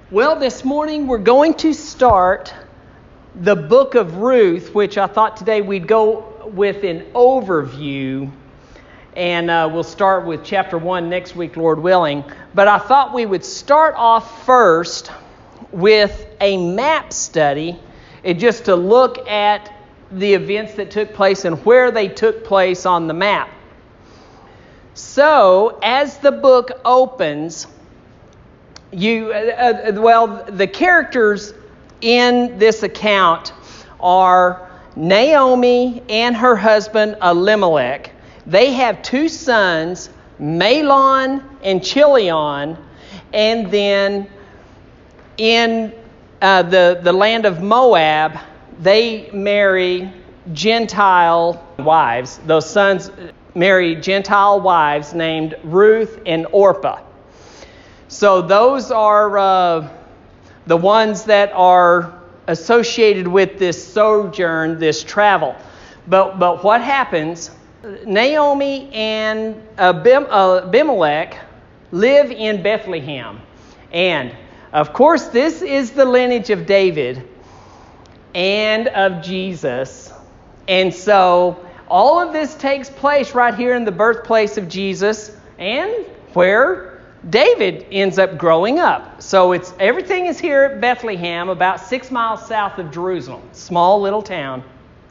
Well, this morning we're going to start the book of Ruth, which I thought today we'd go with an overview, and we'll start with chapter 1 next week, Lord willing. But I thought we would start off first with a map study, and just to look at the events that took place and where they took place on the map. So, as the book opens, the characters in this account are Naomi and her husband Elimelech. They have two sons, Mahlon and Chilion, and then in the land of Moab, they marry Gentile wives. Those sons marry Gentile wives named Ruth and Orpah. So those are the ones that are associated with this sojourn, this travel. But what happens? Naomi and Abimelech live in Bethlehem. And, of course, this is the lineage of David and of Jesus. And so all of this takes place right here in the birthplace of Jesus and where David ends up growing up. So everything is here at Bethlehem, about 6 miles south of Jerusalem. Small little town.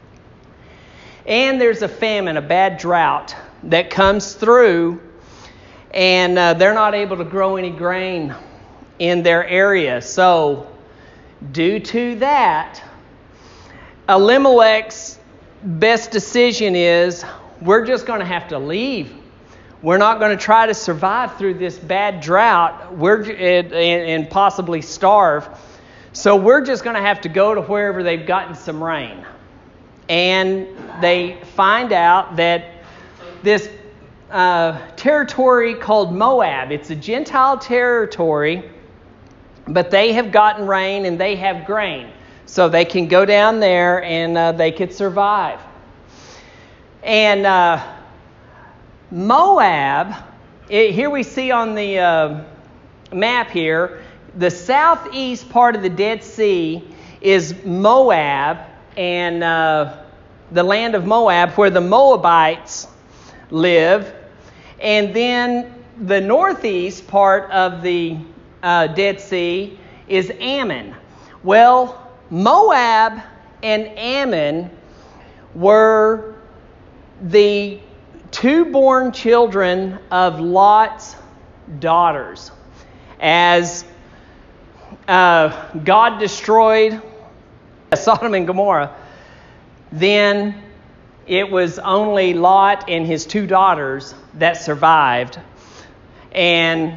And there's a famine, a bad drought that comes through, and they're not able to grow any grain in their area. So due to that, Elimelech's best decision is, we're just going to have to leave. We're not going to try to survive through this bad drought and possibly starve. So we're just going to have to go to wherever they've gotten some rain. And they find out that this territory called Moab, it's a Gentile territory, but they have gotten rain and they have grain. So they can go down there and they could survive. And Moab, here we see on the map here, the southeast part of the Dead Sea is Moab, and the land of Moab, where the Moabites live. And then the northeast part of the Dead Sea is Ammon. Well, Moab and Ammon were the two born children of Lot's daughters. As God destroyed Sodom and Gomorrah, then it was only Lot and his two daughters that survived. And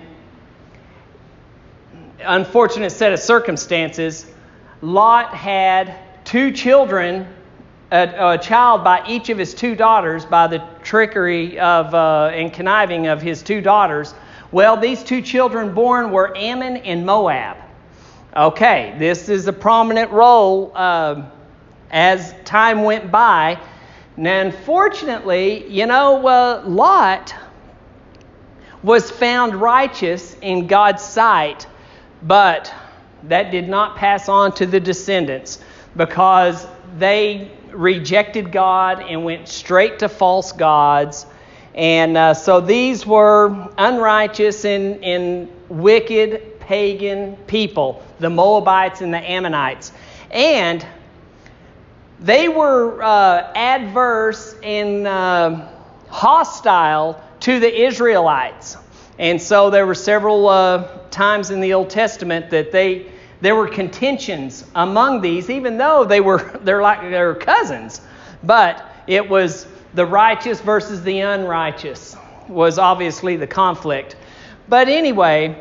unfortunate set of circumstances, Lot had two children, a child by each of his two daughters, by the trickery of and conniving of his two daughters. Well, these two children born were Ammon and Moab. Okay, this is a prominent role as time went by. Now, unfortunately, Lot was found righteous in God's sight, but that did not pass on to the descendants because they rejected God and went straight to false gods. And so these were unrighteous and wicked pagan people, the Moabites and the Ammonites. And they were adverse and hostile to the Israelites. And so there were several times in the Old Testament that there were contentions among these, even though they were cousins. But it was the righteous versus the unrighteous was obviously the conflict. But anyway,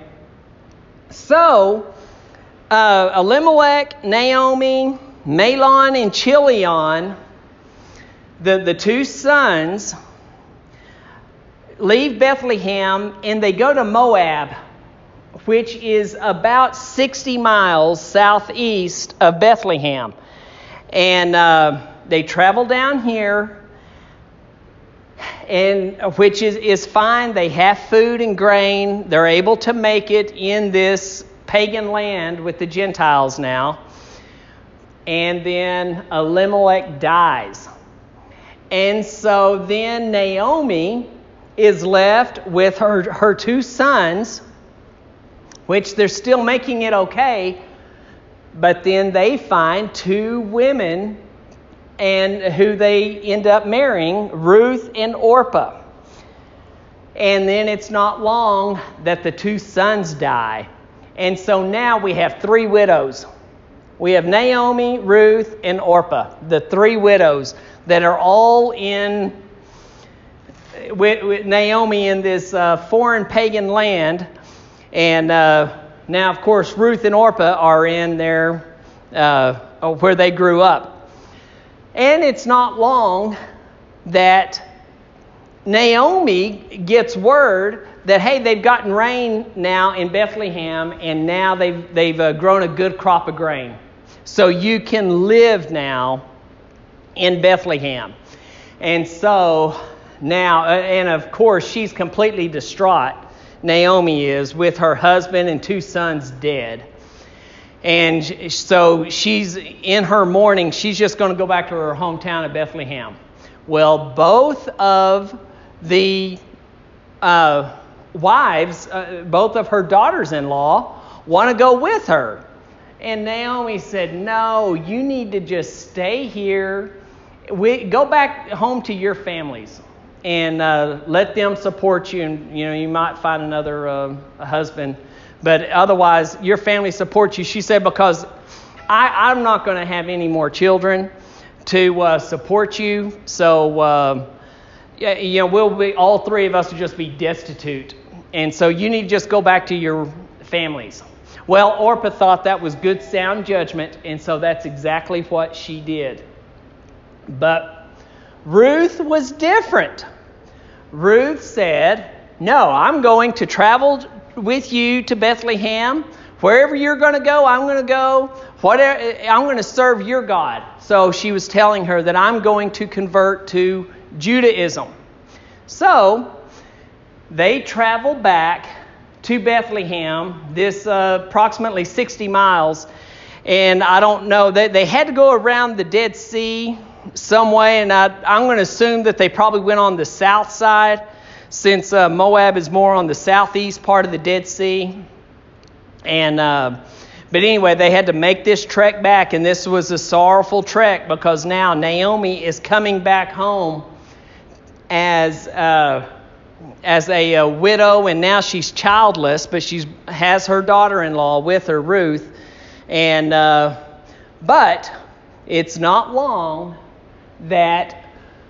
so Elimelech, Naomi, Mahlon, and Chilion, the two sons, leave Bethlehem and they go to Moab, which is about 60 miles southeast of Bethlehem. And they travel down here, and which is fine. They have food and grain. They're able to make it in this pagan land with the Gentiles now. And then Elimelech dies. And so then Naomi is left with her two sons, which they're still making it okay, but then they find two women and who they end up marrying, Ruth and Orpah. And then it's not long that the two sons die. And so now we have three widows. We have Naomi, Ruth, and Orpah, the three widows that are all in with Naomi in this foreign pagan land. And now, of course, Ruth and Orpah are in their where they grew up. And it's not long that Naomi gets word that, hey, they've gotten rain now in Bethlehem, and now they've grown a good crop of grain. So you can live now in Bethlehem. And so now, and of course, she's completely distraught. Naomi is, with her husband and two sons dead. And so she's in her mourning. She's just going to go back to her hometown of Bethlehem. Well, both of the wives, both of her daughters-in-law, want to go with her. And Naomi said, no, you need to just stay here. Go back home to your families and let them support you. And, you might find another husband. But otherwise, your family supports you. She said, because I'm not going to have any more children to support you. So, we'll be, all three of us will just be destitute. And so you need to just go back to your families. Well, Orpah thought that was good, sound judgment. And so that's exactly what she did. But Ruth was different. Ruth said, no, I'm going to travel with you to Bethlehem. Wherever you're going to go, I'm going to go. Whatever, I'm going to serve your God. So she was telling her that I'm going to convert to Judaism. So they traveled back to Bethlehem, this approximately 60 miles. And I don't know, they had to go around the Dead Sea some way. And I'm going to assume that they probably went on the south side, since Moab is more on the southeast part of the Dead Sea. And but anyway, they had to make this trek back, and this was a sorrowful trek because now Naomi is coming back home as a widow, and now she's childless, but she has her daughter-in-law with her, Ruth. And but it's not long that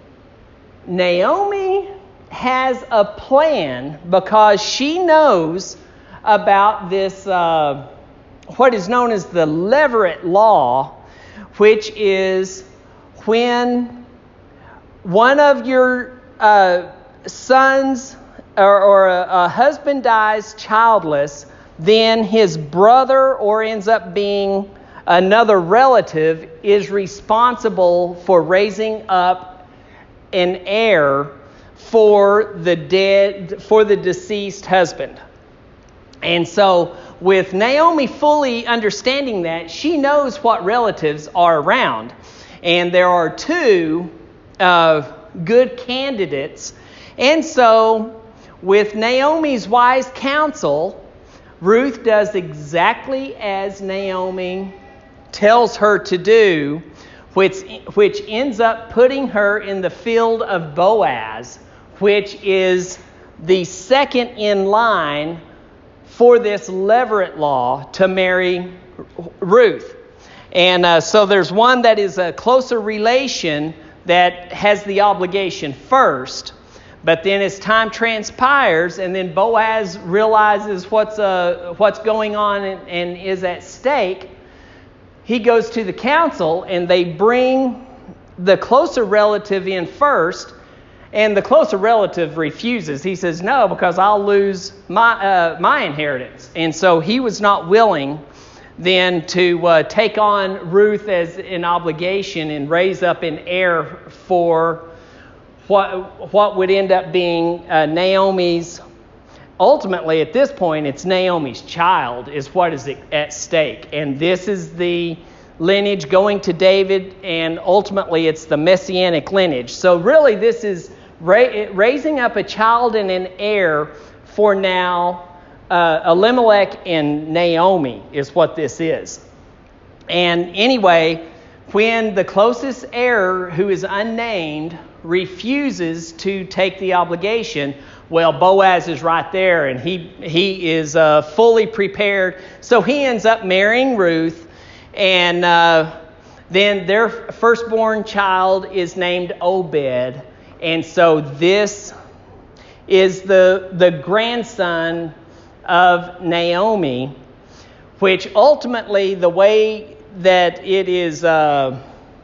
Naomi has a plan, because she knows about this, what is known as the Levirate law, which is when one of your sons or a husband dies childless, then his brother, or ends up being another relative, is responsible for raising up an heir for the deceased husband. And so with Naomi fully understanding that, she knows what relatives are around. And there are two good candidates. And so with Naomi's wise counsel, Ruth does exactly as Naomi tells her to do, which ends up putting her in the field of Boaz, which is the second in line for this Levirate law to marry Ruth. And so there's one that is a closer relation that has the obligation first. But then as time transpires, and then Boaz realizes what's going on and is at stake, he goes to the council, and they bring the closer relative in first. And the closer relative refuses. He says, no, because I'll lose my inheritance. And so he was not willing then to take on Ruth as an obligation and raise up an heir for what would end up being Naomi's ultimately, at this point, it's Naomi's child is what is at stake. And this is the lineage going to David, and ultimately it's the messianic lineage. So really this is raising up a child and an heir for now Elimelech and Naomi is what this is. And anyway, when the closest heir, who is unnamed, refuses to take the obligation, well, Boaz is right there, and he is fully prepared. So he ends up marrying Ruth, and then their firstborn child is named Obed. And so this is the grandson of Naomi, which ultimately, the way that it is thought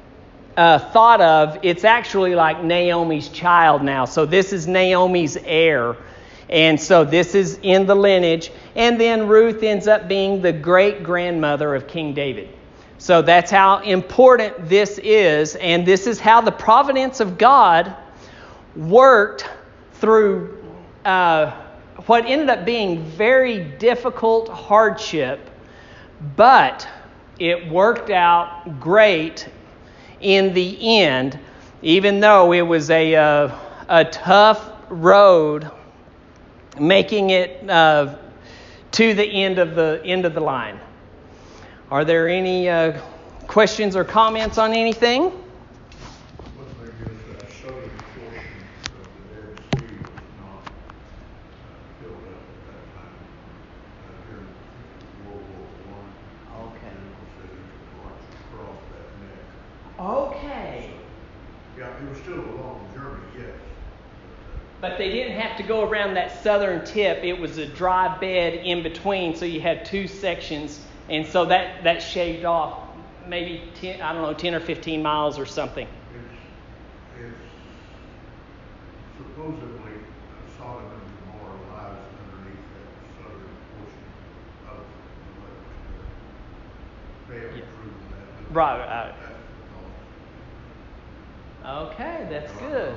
of, it's actually like Naomi's child now. So this is Naomi's heir. And so this is in the lineage. And then Ruth ends up being the great-grandmother of King David. So that's how important this is. And this is how the providence of God worked through what ended up being very difficult hardship. But it worked out great in the end, even though it was a tough road making it to the end of the line. Are there any questions or comments on anything? Okay. Yeah, it was still a long journey, yes. But they didn't have to go around that southern tip. It was a dry bed in between, so you had two sections. And so that shaved off maybe 10 or 15 miles or something. It's supposedly Sodom and Gomorrah lies underneath that southern portion of the lake. They haven't proven that. Right. Okay, that's good.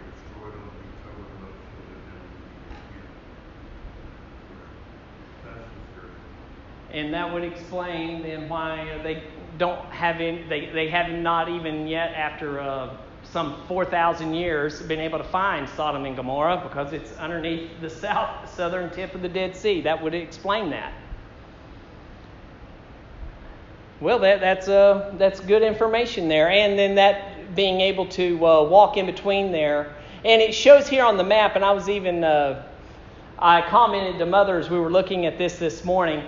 And that would explain then why they don't have any, they have not even yet, after some 4,000 years, been able to find Sodom and Gomorrah, because it's underneath the southern tip of the Dead Sea. That would explain that. Well, that's good information there. And then that being able to walk in between there. And it shows here on the map, and I was even, I commented to Mother as we were looking at this morning,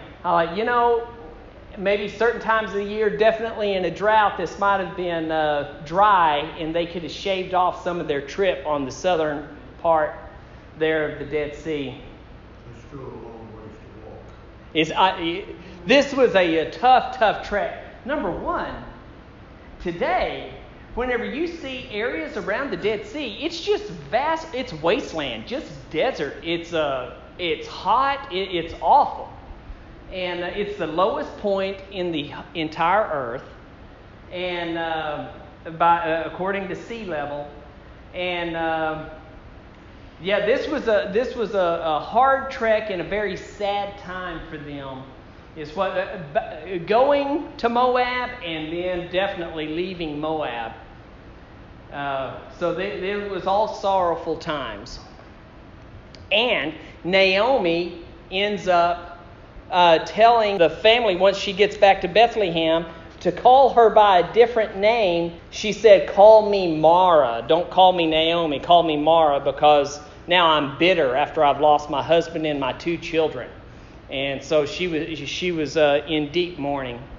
maybe certain times of the year, definitely in a drought, this might have been dry, and they could have shaved off some of their trip on the southern part there of the Dead Sea. There's still a long ways to walk. This was a tough trek. Number one, today, whenever you see areas around the Dead Sea, it's just vast. It's wasteland, just desert. It's hot. It's awful, and it's the lowest point in the entire Earth, and according to sea level, and this was a hard trek and a very sad time for them. Is what going to Moab and then definitely leaving Moab. So it was all sorrowful times. And Naomi ends up telling the family, once she gets back to Bethlehem, to call her by a different name. She said, "Call me Mara. Don't call me Naomi. Call me Mara, because now I'm bitter after I've lost my husband and my two children." And so she was in deep mourning.